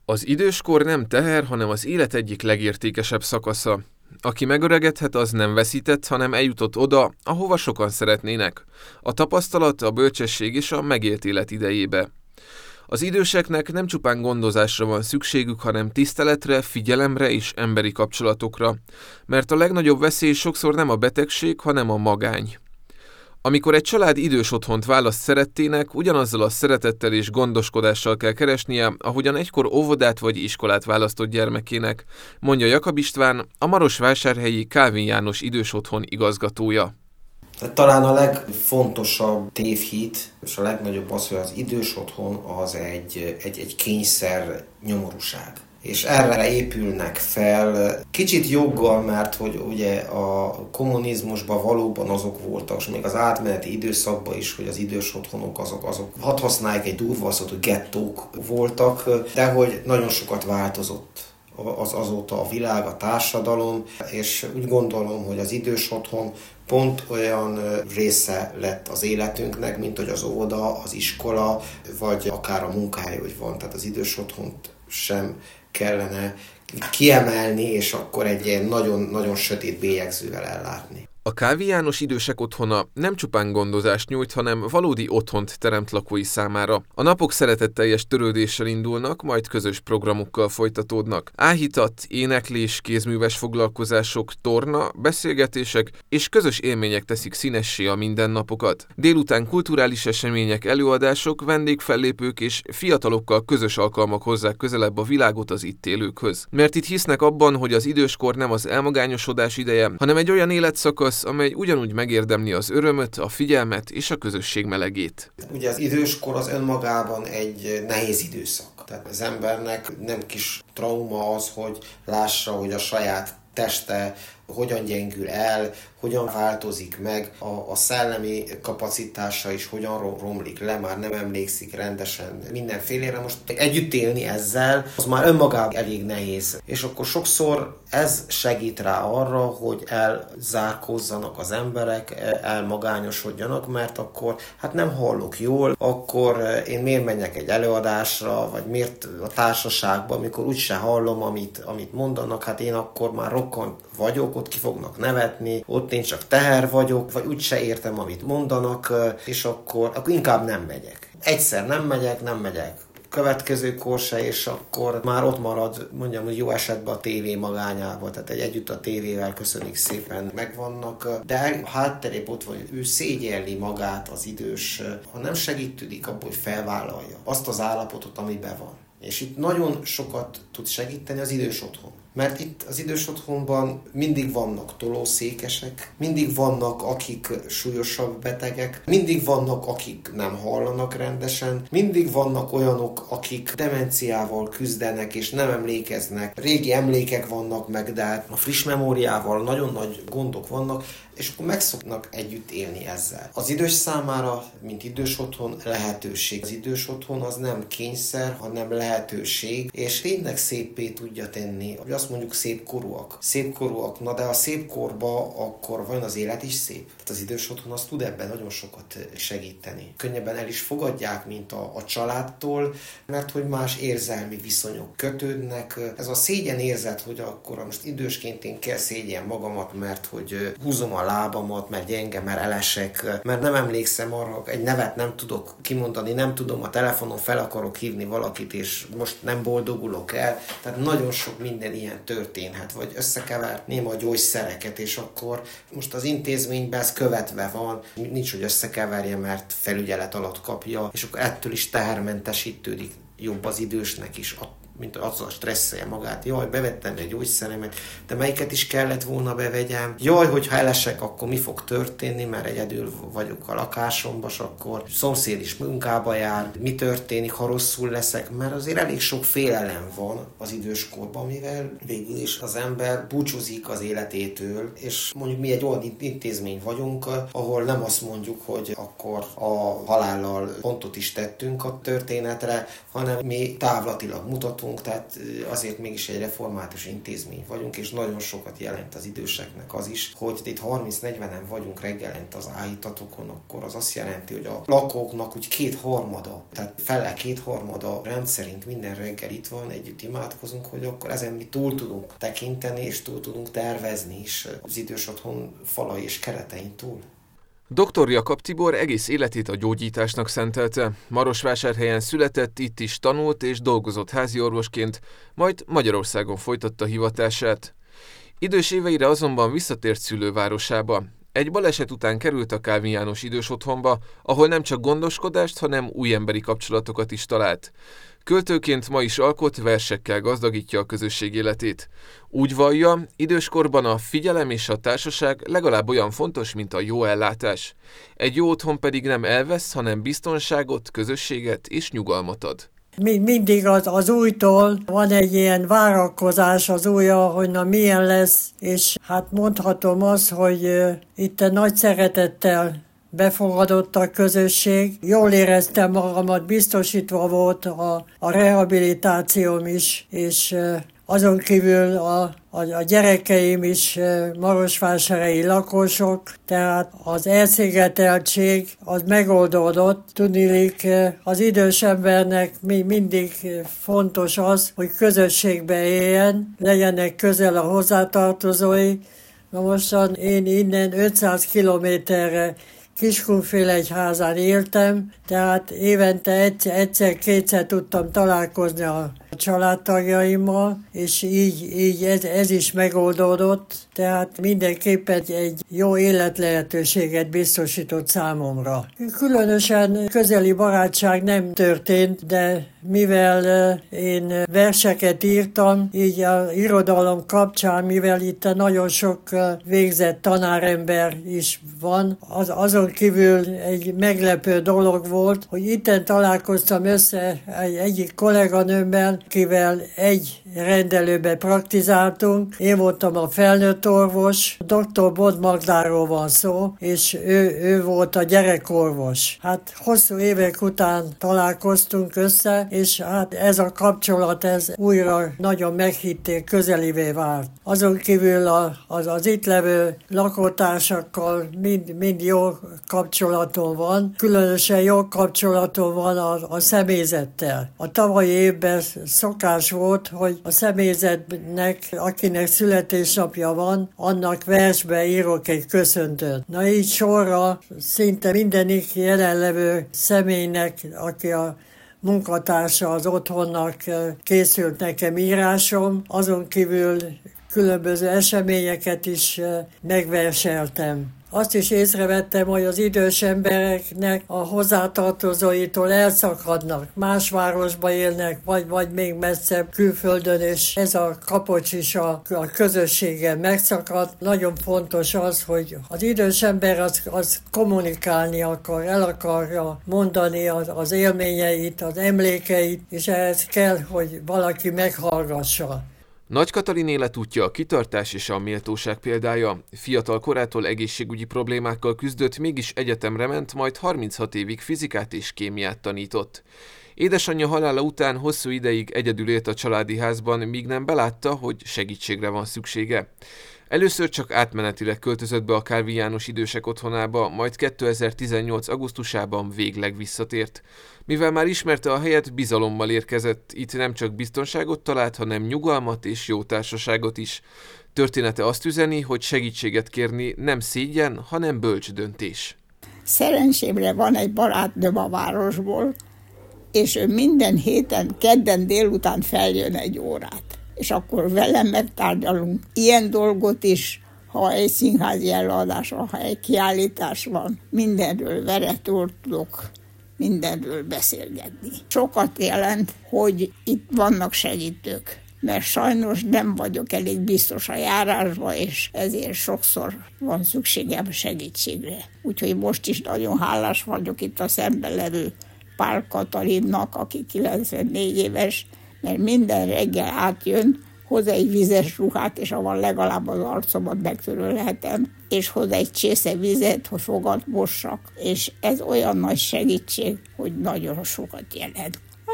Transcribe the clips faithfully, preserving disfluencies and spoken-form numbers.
Az időskor nem teher, hanem az élet egyik legértékesebb szakasza. Aki megöregedhet, az nem veszített, hanem eljutott oda, ahova sokan szeretnének. A tapasztalat, a bölcsesség és a megélt élet idejébe. Az időseknek nem csupán gondozásra van szükségük, hanem tiszteletre, figyelemre és emberi kapcsolatokra, mert a legnagyobb veszély sokszor nem a betegség, hanem a magány. Amikor egy család idős otthont választ szerettének, ugyanazzal a szeretettel és gondoskodással kell keresnie, ahogyan egykor óvodát vagy iskolát választott gyermekének, mondja Jakab István, a marosvásárhelyi Kálvin János idős otthon igazgatója. Talán a legfontosabb tévhit, és a legnagyobb az, hogy az idős otthon az egy, egy, egy kényszer nyomorúság. És erre épülnek fel, kicsit joggal, mert hogy ugye a kommunizmusban valóban azok voltak, és még az átmeneti időszakban is, hogy az idős otthonok azok, azok hadd használják egy durva szót, hogy gettók voltak, de hogy nagyon sokat változott az azóta a világ, a társadalom, és úgy gondolom, hogy az idős otthon pont olyan része lett az életünknek, mint hogy az óvoda, az iskola, vagy akár a munkahely, hogy van. Tehát az idős otthont sem kellene kiemelni, és akkor egy ilyen nagyon-nagyon sötét bélyegzővel ellátni. A Kálvin János idősek otthona nem csupán gondozást nyújt, hanem valódi otthont teremt lakói számára. A napok szeretetteljes törődéssel indulnak, majd közös programokkal folytatódnak. Áhítat, éneklés, kézműves foglalkozások, torna, beszélgetések és közös élmények teszik színessé a mindennapokat. Délután kulturális események, előadások, vendégfellépők és fiatalokkal közös alkalmak hozzák közelebb a világot az itt élőkhöz. Mert itt hisznek abban, hogy az időskor nem az elmagányosodás ideje, hanem egy olyan életszakasz, amely ugyanúgy megérdemli az örömöt, a figyelmet és a közösség melegét. Ugye az időskor az önmagában egy nehéz időszak. Tehát az embernek nem kis trauma az, hogy lássa, hogy a saját teste hogyan gyengül el, hogyan változik meg, a, a szellemi kapacitása is hogyan romlik le, már nem emlékszik rendesen mindenfélére. Most együtt élni ezzel, az már önmagában elég nehéz. És akkor sokszor ez segít rá arra, hogy elzárkózzanak az emberek, elmagányosodjanak, mert akkor hát nem hallok jól, akkor én miért menjek egy előadásra, vagy miért a társaságban, amikor úgyse hallom, amit, amit mondanak, hát én akkor már rokkant vagyok, ott ki fognak nevetni, ott én csak teher vagyok, vagy úgyse értem, amit mondanak, és akkor, akkor inkább nem megyek. Egyszer nem megyek, nem megyek következőkor se, és akkor már ott marad, mondjam, hogy jó esetben a tévé magányával, tehát egy együtt a tévével köszönik szépen megvannak, de hátterébb ott van, ő szégyelli magát az idős, ha nem segítődik abból, hogy felvállalja azt az állapotot, amiben van. És itt nagyon sokat tud segíteni az idős otthon. Mert itt az idős otthonban mindig vannak tolószékesek, mindig vannak, akik súlyosabb betegek, mindig vannak, akik nem hallanak rendesen, mindig vannak olyanok, akik demenciával küzdenek és nem emlékeznek. Régi emlékek vannak meg, de a friss memóriával nagyon nagy gondok vannak, és akkor megszoknak együtt élni ezzel. Az idős számára, mint idős otthon, lehetőség. Az idős otthon az nem kényszer, hanem lehetőség, és tényleg széppé tudja tenni. Azt mondjuk szépkorúak. Szépkorúak, na de a szépkorba akkor van az élet is szép. Tehát az idős otthon az tud ebben nagyon sokat segíteni. Könnyebben el is fogadják, mint a, a családtól, mert hogy más érzelmi viszonyok kötődnek. Ez a szégyen érzet, hogy akkor most idősként én kell szégyen magamat, mert hogy húzom a lábamat, mert gyenge, mert elesek, mert nem emlékszem arra, egy nevet nem tudok kimondani, nem tudom, a telefonon fel akarok hívni valakit, és most nem boldogulok el. Tehát nagyon sok minden ilyen történhet, vagy összekeverném a gyógyszereket, és akkor most az intézményben ez követve van, nincs, hogy összekeverje, mert felügyelet alatt kapja, és akkor ettől is tehermentesítődik jobb az idősnek is, mint azzal stresszelje magát. Jaj, bevettem egy gyógyszeremet, de melyiket is kellett volna bevegyem. Jaj, hogyha elesek, akkor mi fog történni, mert egyedül vagyok a lakásomban, és akkor szomszéd is munkába jár. Mi történik, ha rosszul leszek? Mert azért elég sok félelem van az időskorban, mivel végül is az ember búcsúzik az életétől, és mondjuk mi egy olyan intézmény vagyunk, ahol nem azt mondjuk, hogy akkor a halállal pontot is tettünk a történetre, hanem mi távlatilag mutatunk, voltunk, tehát azért mégis egy református intézmény vagyunk, és nagyon sokat jelent az időseknek az is, hogy itt harminc-negyvenen vagyunk reggelent az áhítatokon, akkor az azt jelenti, hogy a lakóknak úgy kétharmada, tehát fele kétharmada rendszerint minden reggel itt van, együtt imádkozunk, hogy akkor ezen mi túl tudunk tekinteni, és túl tudunk tervezni is az idős otthon falai és keretein túl. doktor Jakab Tibor egész életét a gyógyításnak szentelte. Marosvásárhelyen született, itt is tanult és dolgozott háziorvosként, majd Magyarországon folytatta hivatását. Idős éveire azonban visszatért szülővárosába. Egy baleset után került a Kálvin János idős otthonba, ahol nem csak gondoskodást, hanem új emberi kapcsolatokat is talált. Költőként ma is alkot, versekkel gazdagítja a közösség életét. Úgy vallja, időskorban a figyelem és a társaság legalább olyan fontos, mint a jó ellátás. Egy jó otthon pedig nem elvesz, hanem biztonságot, közösséget és nyugalmat ad. Mindig az, az újtól van egy ilyen várakozás az újra, hogy na milyen lesz, és hát mondhatom azt, hogy uh, itt nagy szeretettel befogadott a közösség. Jól éreztem magamat, biztosítva volt a, a rehabilitációm is, és uh, azon kívül a, a, a gyerekeim is marosvásárhelyi lakosok, tehát az elszigeteltség az megoldódott. Tudniillik, az idős embernek mindig fontos az, hogy közösségbe éljen, legyenek közel a hozzátartozói. Na mostan én innen ötszáz kilométerre Kiskunfélegyházán éltem, tehát évente egyszer-kétszer tudtam találkozni a családtagjaimmal, és így, így ez, ez is megoldódott, tehát mindenképpen egy jó életlehetőséget biztosított számomra. Különösen közeli barátság nem történt, de mivel én verseket írtam, így az irodalom kapcsán, mivel itt nagyon sok végzett tanárember is van, az, azon kívül egy meglepő dolog volt, hogy itten találkoztam össze egy egyik kolléganőmmel, kivel egy rendelőbe praktizáltunk. Én voltam a felnőtt orvos, doktor Bod Magdáról van szó, és ő, ő volt a gyerekorvos. Hát hosszú évek után találkoztunk össze, és hát ez a kapcsolat, ez újra nagyon meghitté, közelivé vált. Azon kívül a, az, az itt levő lakótársakkal mind, mind jó kapcsolatom van, különösen jó kapcsolatom van a, a személyzettel. A tavalyi évben szokás volt, hogy a személyzetnek, akinek születésnapja van, annak versbe írok egy köszöntőt. Na így sorra szinte mindenik jelenlevő személynek, aki a munkatársa az otthonnak, készült nekem írásom, azon kívül különböző eseményeket is megverseltem. Azt is észrevettem, hogy az idős embereknek a hozzátartozóitól elszakadnak. Más városba élnek, vagy, vagy még messzebb külföldön, és ez a kapocs is a, a közösséggel megszakad. Nagyon fontos az, hogy az idős ember az, az kommunikálni akar, el akarja mondani az, az élményeit, az emlékeit, és ehhez kell, hogy valaki meghallgassa. Nagy Katalin életútja a kitartás és a méltóság példája. Fiatal korától egészségügyi problémákkal küzdött, mégis egyetemre ment, majd harminchat évig fizikát és kémiát tanított. Édesanyja halála után hosszú ideig egyedül élt a családi házban, míg nem belátta, hogy segítségre van szüksége. Először csak átmenetileg költözött be a Kálvin János idősek otthonába, majd kétezer-tizennyolc augusztusában végleg visszatért. Mivel már ismerte a helyet, bizalommal érkezett, itt nem csak biztonságot talált, hanem nyugalmat és jó társaságot is. Története azt üzeni, hogy segítséget kérni nem szégyen, hanem bölcs döntés. Szerencsémre van egy barátnőm a városból, és ő minden héten, kedden délután feljön egy órát. És akkor velem megtárgyalunk ilyen dolgot is, ha egy színházi előadás van, ha egy kiállítás van, mindenről veretől tudok mindenről beszélgetni. Sokat jelent, hogy itt vannak segítők, mert sajnos nem vagyok elég biztos a járásba, és ezért sokszor van szükségem segítségre. Úgyhogy most is nagyon hálás vagyok itt a szemben levő Pál Katalinnak, aki kilencvennégy éves, mert minden reggel átjön, hoz egy vizes ruhát, és avval legalább az arcomat megtörölhetem, és hoz egy csésze vizet, hogy fogat mossak, és ez olyan nagy segítség, hogy nagyon sokat jelent.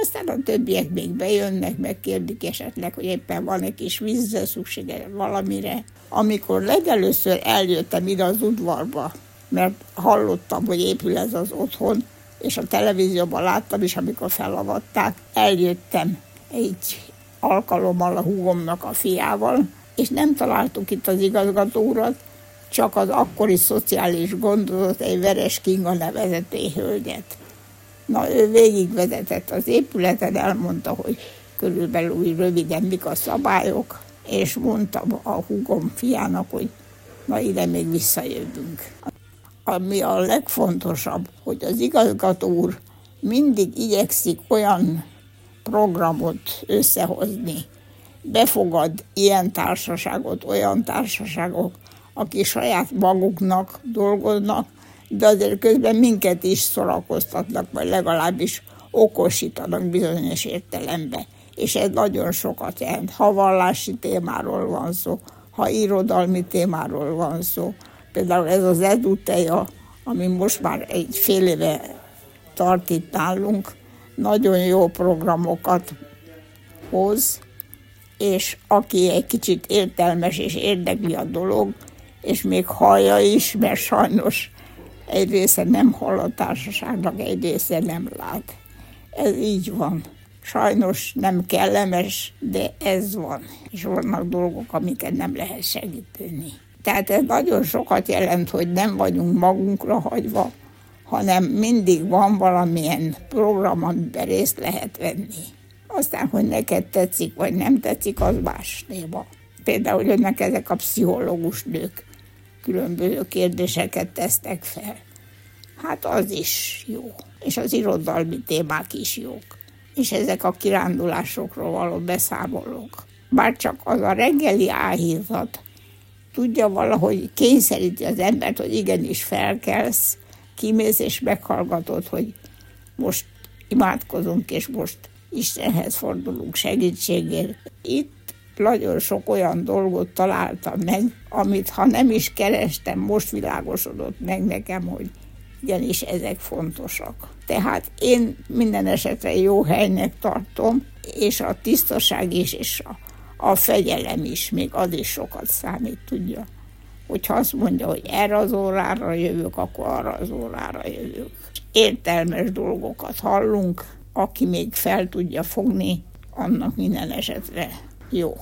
Aztán a többiek még bejönnek, megkérdik esetleg, hogy éppen van egy kis vízre szüksége valamire. Amikor legelőször eljöttem ide az udvarba, mert hallottam, hogy épül ez az otthon, és a televízióban láttam is, amikor felavatták, eljöttem egy alkalommal a húgomnak a fiával, és nem találtuk itt az igazgató urat, csak az akkori szociális gondozat, egy Veres Kinga nevezető hölgyet. Na, ő végigvezetett az épületen, elmondta, hogy körülbelül úgy röviden mik a szabályok, és mondtam a húgom fiának, hogy na ide még visszajövünk. Ami a legfontosabb, hogy az igazgató úr mindig igyekszik olyan programot összehozni, befogad ilyen társaságot, olyan társaságok, akik saját maguknak dolgoznak, de azért közben minket is szórakoztatnak, vagy legalábbis okosítanak bizonyos értelemben. És ez nagyon sokat jelent. Ha vallási témáról van szó, ha irodalmi témáról van szó. Például ez az Eduteja, ami most már egy fél éve tart itt nálunk, nagyon jó programokat hoz, és aki egy kicsit értelmes és érdekli a dolog, és még hallja is, mert sajnos egy része nem hall a társaságnak, egy része nem lát. Ez így van. Sajnos nem kellemes, de ez van. És vannak dolgok, amiket nem lehet segíteni. Tehát ez nagyon sokat jelent, hogy nem vagyunk magunkra hagyva, hanem mindig van valamilyen program, amiben részt lehet venni. Aztán, hogy neked tetszik, vagy nem tetszik, az más téma. Például jönnek ezek a pszichológus nők, különböző kérdéseket tesznek fel. Hát az is jó. És az irodalmi témák is jók. És ezek a kirándulásokról való beszámolók. Bár csak az a reggeli áhízat tudja valahogy kényszeríti az embert, hogy igenis felkelsz, kimész és meghallgatod, hogy most imádkozunk, és most Istenhez fordulunk segítségért. Itt nagyon sok olyan dolgot találtam meg, amit ha nem is kerestem, most világosodott meg nekem, hogy igenis ezek fontosak. Tehát én minden esetre jó helynek tartom, és a tisztaság is, és a, a fegyelem is, még az is sokat számít, tudja. Hogyha azt mondja, hogy erre az órára jövök, akkor arra az órára jövök. Értelmes dolgokat hallunk, aki még fel tudja fogni, annak minden esetre jó.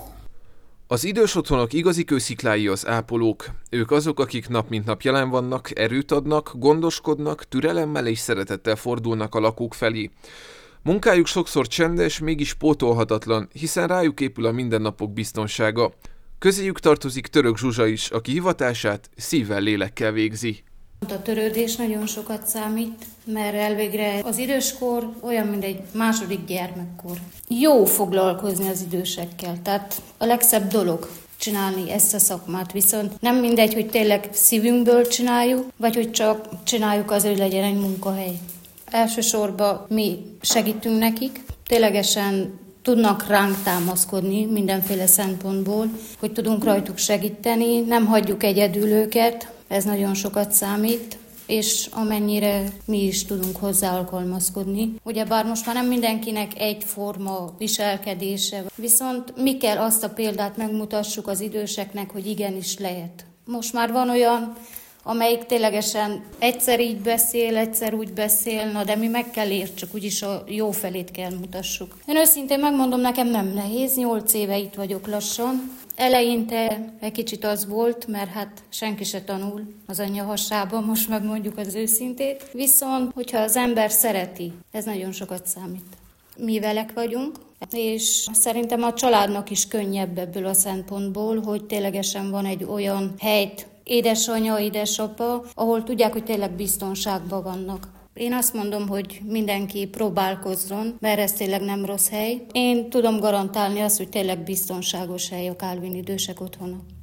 Az idős otthonok igazi kősziklái az ápolók. Ők azok, akik nap mint nap jelen vannak, erőt adnak, gondoskodnak, türelemmel és szeretettel fordulnak a lakók felé. Munkájuk sokszor csendes, mégis pótolhatatlan, hiszen rájuk épül a mindennapok biztonsága. Közéjük tartozik Török Zsuzsa is, aki hivatását szívvel, lélekkel végzi. A törődés nagyon sokat számít, mert elvégre az időskor olyan, mint egy második gyermekkor. Jó foglalkozni az idősekkel, tehát a legszebb dolog csinálni ezt a szakmát, viszont nem mindegy, hogy tényleg szívünkből csináljuk, vagy hogy csak csináljuk azért, hogy legyen egy munkahely. Elsősorban mi segítünk nekik, ténylegesen tudnak ránk támaszkodni mindenféle szempontból, hogy tudunk rajtuk segíteni, nem hagyjuk egyedül őket, ez nagyon sokat számít, és amennyire mi is tudunk hozzá alkalmazkodni. Ugyebár most már nem mindenkinek egyforma viselkedése, viszont mi kell azt a példát megmutassuk az időseknek, hogy igenis lehet. Most már van olyan, amelyik ténylegesen egyszer így beszél, egyszer úgy beszél, na de mi meg kell értsük, úgyis a jó felét kell mutassuk. Én őszintén megmondom, nekem nem nehéz, nyolc éve itt vagyok lassan. Eleinte egy kicsit az volt, mert hát senki se tanul az anyja hasában, most megmondjuk az őszintét. Viszont, hogyha az ember szereti, ez nagyon sokat számít. Mi velek vagyunk, és szerintem a családnak is könnyebb ebből a szempontból, hogy ténylegesen van egy olyan helyt, édesanyja, édesapa, ahol tudják, hogy tényleg biztonságban vannak. Én azt mondom, hogy mindenki próbálkozzon, mert ez tényleg nem rossz hely. Én tudom garantálni azt, hogy tényleg biztonságos hely a Kálvin idősek otthona.